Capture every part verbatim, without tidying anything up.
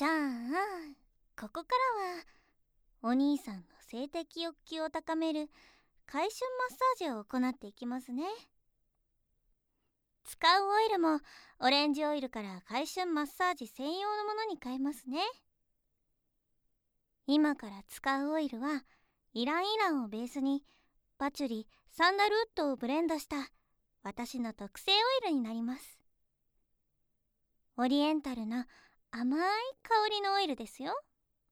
じゃあここからはお兄さんの性的欲求を高める回春マッサージを行っていきますね。使うオイルもオレンジオイルから回春マッサージ専用のものに変えますね。今から使うオイルはイランイランをベースにパチュリ、サンダルウッドをブレンドした私の特製オイルになります。オリエンタルな甘い香りのオイルですよ。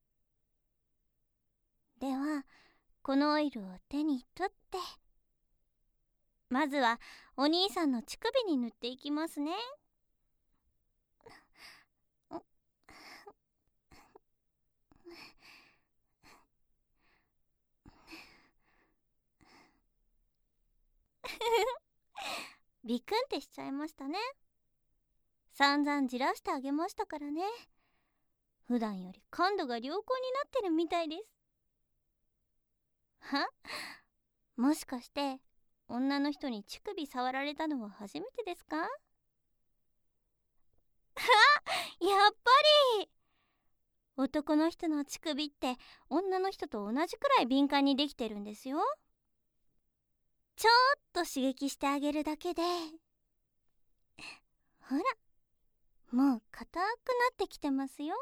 ではこのオイルを手に取って、まずはお兄さんの乳首に塗っていきますね。ビクンってしちゃいましたね。散々じらしてあげましたからね。普段より感度が良好になってるみたいです。は？もしかして女の人に乳首触られたのは初めてですか？はやっぱり男の人の乳首って女の人と同じくらい敏感にできてるんですよ。ちょっと刺激してあげるだけで、ほらもう硬くなってきてますよ。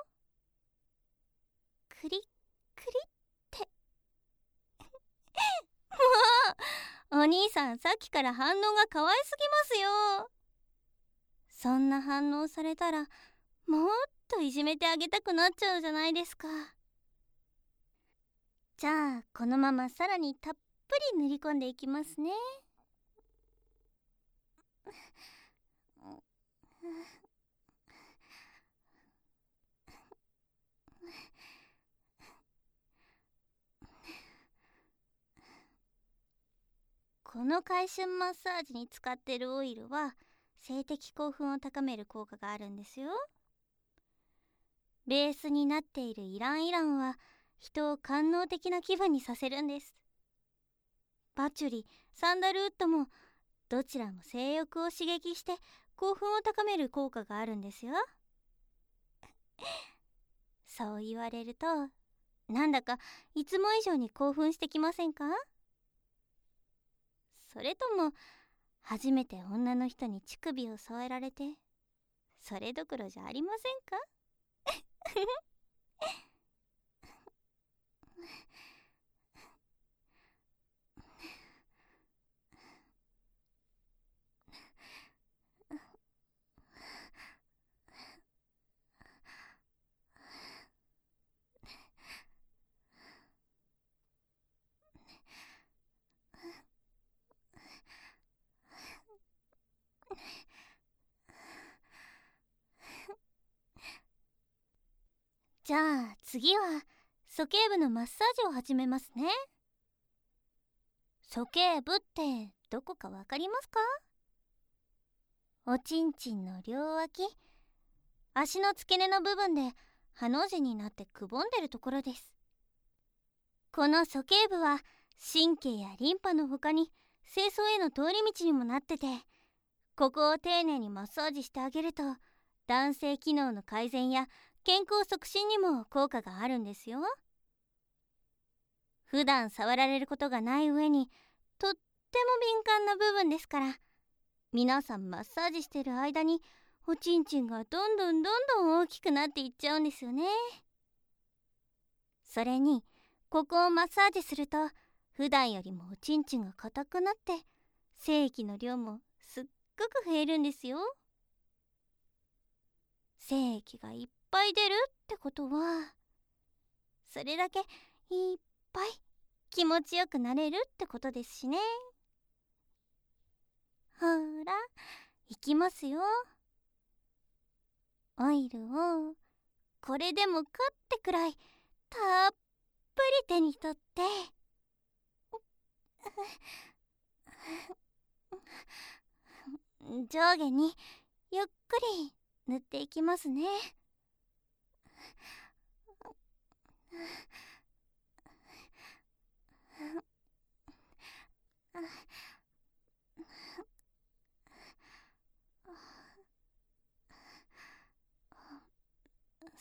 クリックリってもうお兄さんさっきから反応が可愛すぎますよ。そんな反応されたらもっといじめてあげたくなっちゃうじゃないですか。じゃあこのままさらにたっぷり塗り込んでいきますね。この回春マッサージに使っているオイルは性的興奮を高める効果があるんですよ。ベースになっているイランイランは人を官能的な気分にさせるんです。パチュリ、サンダルウッドもどちらも性欲を刺激して興奮を高める効果があるんですよ。そう言われるとなんだかいつも以上に興奮してきませんか？それとも初めて女の人に乳首を添えられてそれどころじゃありませんか？じゃあ次は鼠径部のマッサージを始めますね。鼠径部ってどこかわかりますか？おちんちんの両脇、足の付け根の部分でハの字になってくぼんでるところです。この鼠径部は神経やリンパの他に精巣への通り道にもなってて、ここを丁寧にマッサージしてあげると男性機能の改善や健康促進にも効果があるんですよ。普段触られることがない上にとっても敏感な部分ですから、皆さんマッサージしてる間におちんちんがどんどんどんどん大きくなっていっちゃうんですよね。それにここをマッサージすると普段よりもおちんちんが硬くなって精液の量もすっごく増えるんですよ。精液がいっぱい出るってことはそれだけいっぱい気持ちよくなれるってことですしね。ほらいきますよ。オイルをこれでもかってくらいたっぷり手に取って上下にゆっくり塗っていきますね。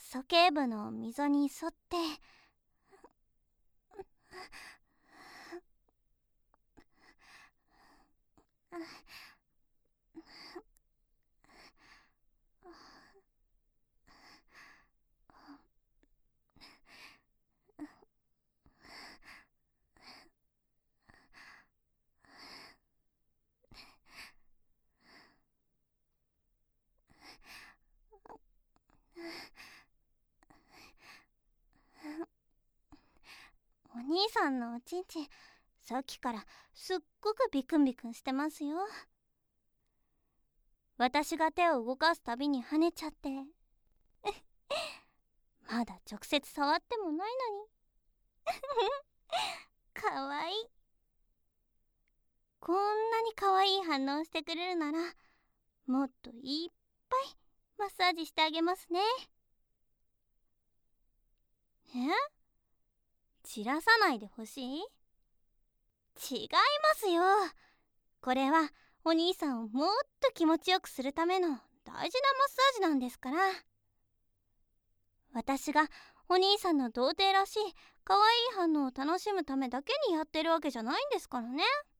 鼠径部の溝に沿ってお兄さんのおちんちん、さっきからすっごくビクンビクンしてますよ。私が手を動かすたびに跳ねちゃってまだ直接触ってもないのにかわいい。こんなにかわいい反応してくれるなら、もっといっぱいマッサージしてあげますね。え？散らさないでほしい？違いますよ。これはお兄さんをもっと気持ちよくするための大事なマッサージなんですから。私がお兄さんの童貞らしい可愛い反応を楽しむためだけにやってるわけじゃないんですからね。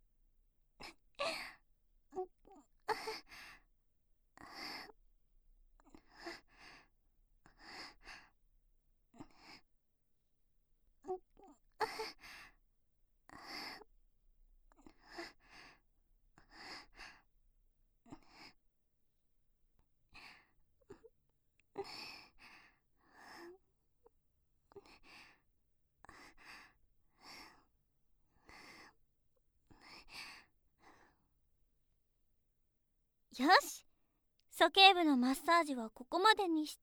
よし、鼠径部のマッサージはここまでにして、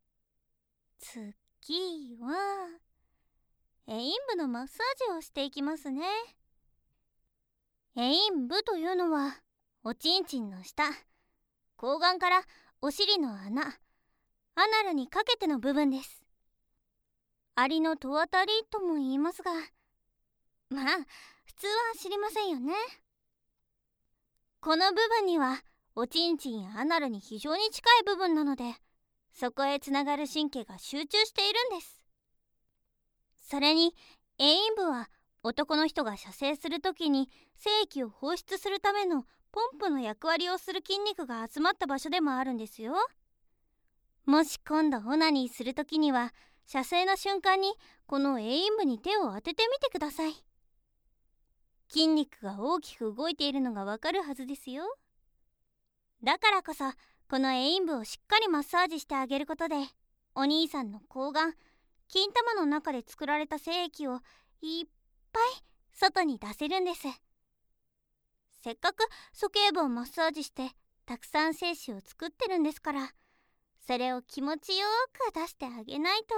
次はエイン部のマッサージをしていきますね。エイン部というのはおちんちんの下、睾丸からお尻の穴、アナルにかけての部分です。アリの戸あたりとも言いますが、まあ普通は知りませんよね。この部分にはおちんちんやアナルに非常に近い部分なので、そこへつながる神経が集中しているんです。それにエイン部は男の人が射精するときに精液を放出するためのポンプの役割をする筋肉が集まった場所でもあるんですよ。もし今度オナニーするときには、射精の瞬間にこのエイン部に手を当ててみてください。筋肉が大きく動いているのがわかるはずですよ。だからこそこのエイン部をしっかりマッサージしてあげることで、お兄さんの睾丸、金玉の中で作られた精液をいっぱい外に出せるんです。せっかく鼠径部をマッサージしてたくさん精子を作ってるんですから、それを気持ちよく出してあげないと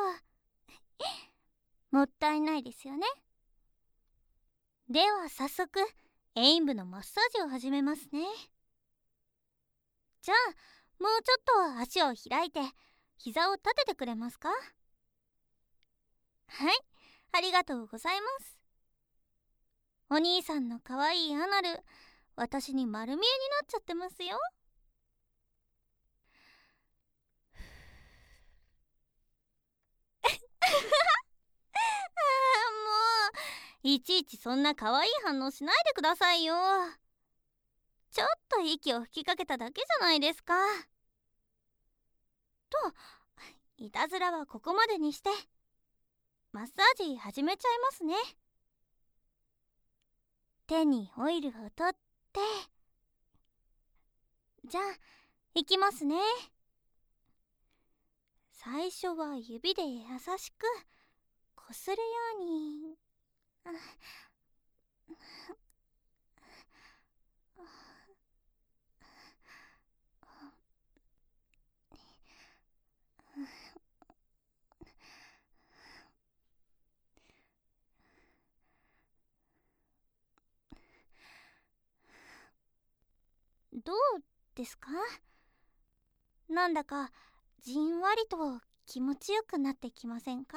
もったいないですよね。では早速エイン部のマッサージを始めますね。じゃあもうちょっと足を開いて膝を立ててくれますか？はい、ありがとうございます。お兄さんのかわいいアナル、私に丸見えになっちゃってますよ。あーもういちいちそんなかわいい反応しないでくださいよ。ちょっと息を吹きかけただけじゃないですか。と、いたずらはここまでにしてマッサージ始めちゃいますね。手にオイルを取って、じゃあいきますね。最初は指で優しくこするように。どうですか？なんだかじんわりと気持ちよくなってきませんか？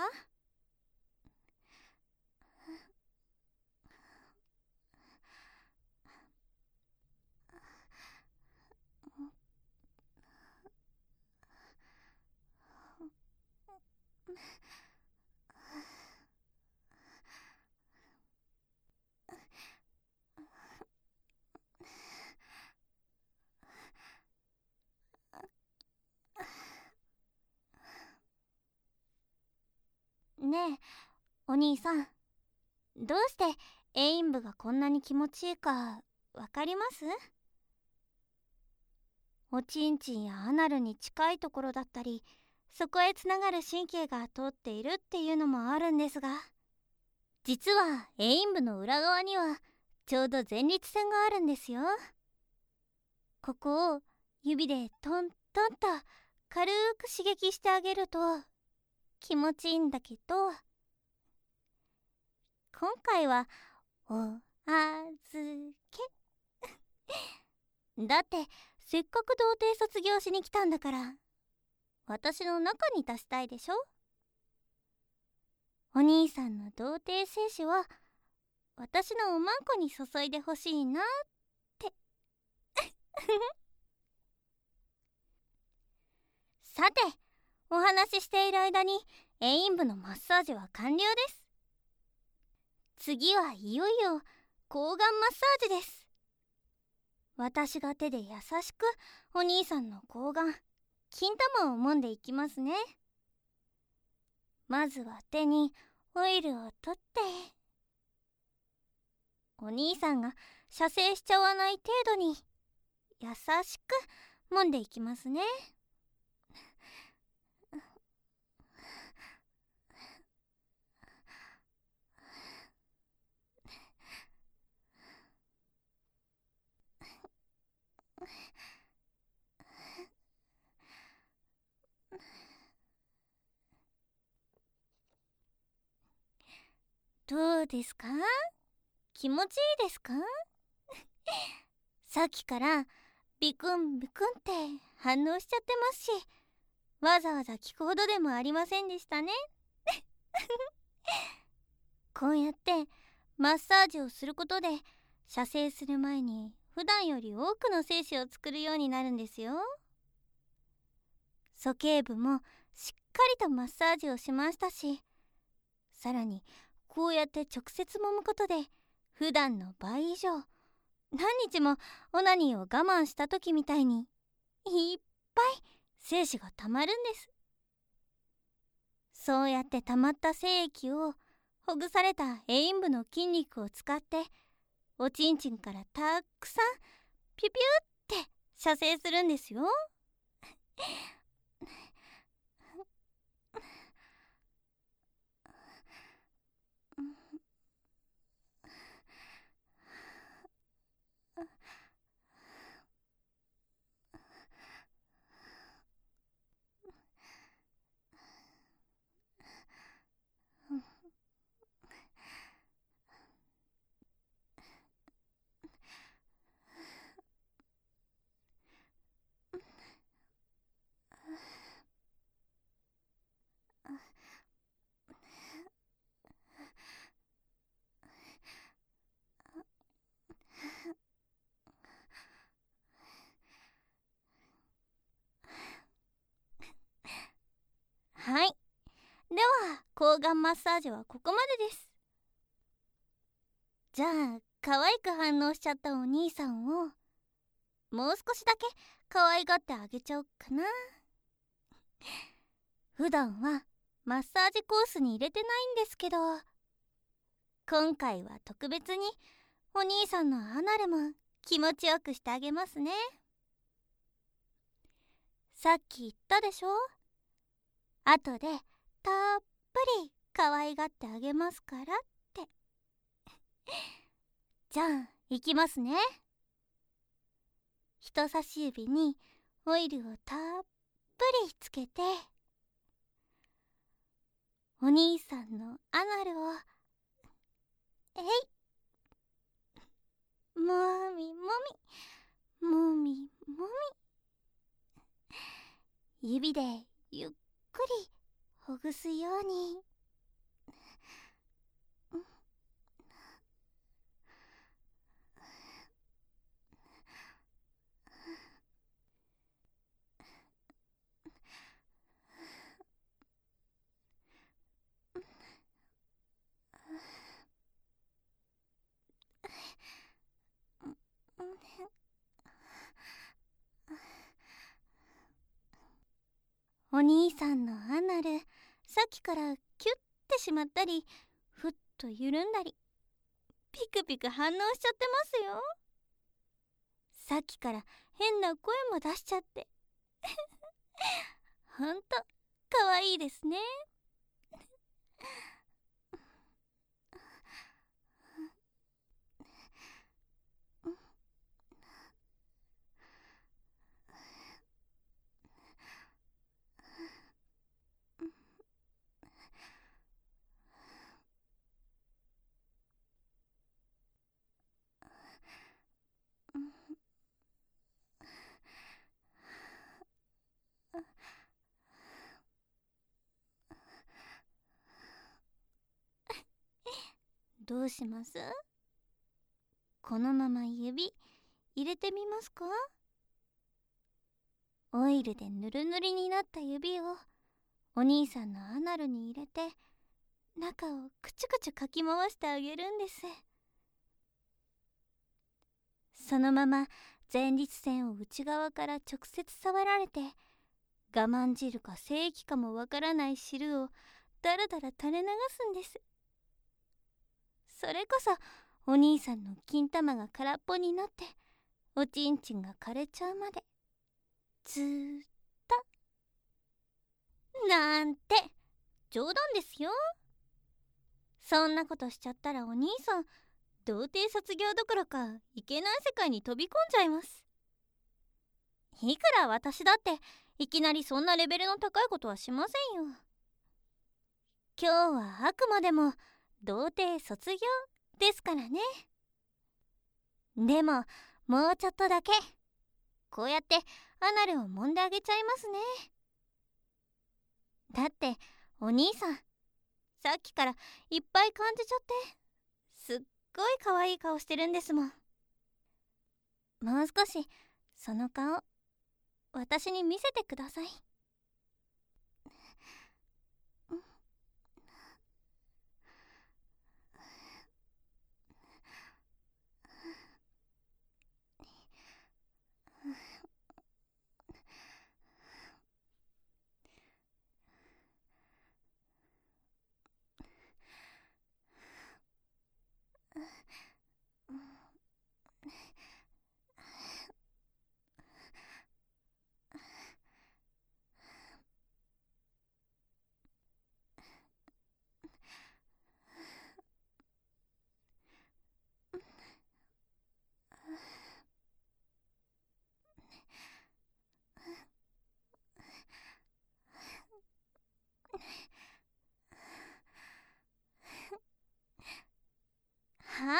ねえ、お兄さん、どうしてエイン部がこんなに気持ちいいかわかります？おちんちんやアナルに近いところだったり、そこへつながる神経が通っているっていうのもあるんですが、実はエイン部の裏側にはちょうど前立腺があるんですよ。ここを指でトントンと軽く刺激してあげると気持ちいいんだけど、今回はお預けだって、せっかく童貞卒業しに来たんだから私の中に出したいでしょ。お兄さんの童貞精子は私のおまんこに注いでほしいなってさて、お話ししている間にエイン部のマッサージは完了です。次はいよいよ睾丸マッサージです。私が手で優しくお兄さんの睾丸、金玉を揉んでいきますね。まずは手にオイルを取って、お兄さんが射精しちゃわない程度に優しく揉んでいきますね。どうですか？気持ちいいですか？さっきからビクンビクンって反応しちゃってますし、わざわざ聞くほどでもありませんでしたね。こうやってマッサージをすることで射精する前に普段より多くの精子を作るようになるんですよ。鼠径部もしっかりとマッサージをしましたし、さらにこうやって直接揉むことで普段の倍以上、何日もオナニーを我慢した時みたいにいっぱい精子がたまるんです。そうやってたまった精液をほぐされたエイン部の筋肉を使っておちんちんからたくさんピュピュって射精するんですよ。はい、では睾丸マッサージはここまでです。じゃあ可愛く反応しちゃったお兄さんをもう少しだけ可愛がってあげちゃおうかな。普段はマッサージコースに入れてないんですけど、今回は特別にお兄さんのアナルも気持ちよくしてあげますね。さっき言ったでしょ、後でたっぷり可愛がってあげますからって。じゃあいきますね。人差し指にオイルをたっぷりつけて、お兄さんのアナルをえい、もみもみもみもみ、指でゆっくりほぐすように。 お兄さんのアナル、さっきからキュッてしまったり、ふっと緩んだり、ピクピク反応しちゃってますよ。さっきから変な声も出しちゃってほんとかわいいですね。どうします？このまま指入れてみますか？オイルでぬるぬるになった指をお兄さんのアナルに入れて、中をくちゅくちゅかき回してあげるんです。そのまま前立腺を内側から直接触られて、我慢汁か精液かもわからない汁をだらだら垂れ流すんです。それこそお兄さんの金玉が空っぽになっておちんちんが枯れちゃうまでずーっと。なんて冗談ですよ。そんなことしちゃったらお兄さん童貞卒業どころかいけない世界に飛び込んじゃいます。いくら私だっていきなりそんなレベルの高いことはしませんよ。今日はあくまでも童貞卒業ですからね。でももうちょっとだけこうやってアナルを揉んであげちゃいますね。だってお兄さんさっきからいっぱい感じちゃってすっごい可愛い顔してるんですもん。もう少しその顔私に見せてください。はい、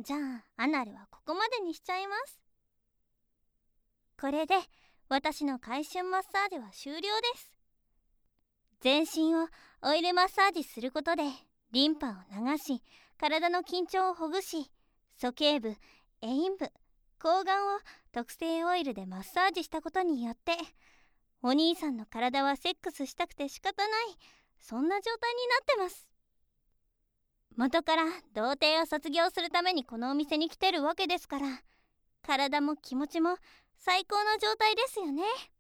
じゃあアナルはここまでにしちゃいます。これで私の回春マッサージは終了です。全身をオイルマッサージすることでリンパを流し、体の緊張をほぐし、鼠径部、栄陰部、睾丸を特製オイルでマッサージしたことによって、お兄さんの体はセックスしたくて仕方ない、そんな状態になってます。元から童貞を卒業するためにこのお店に来てるわけですから、体も気持ちも最高の状態ですよね。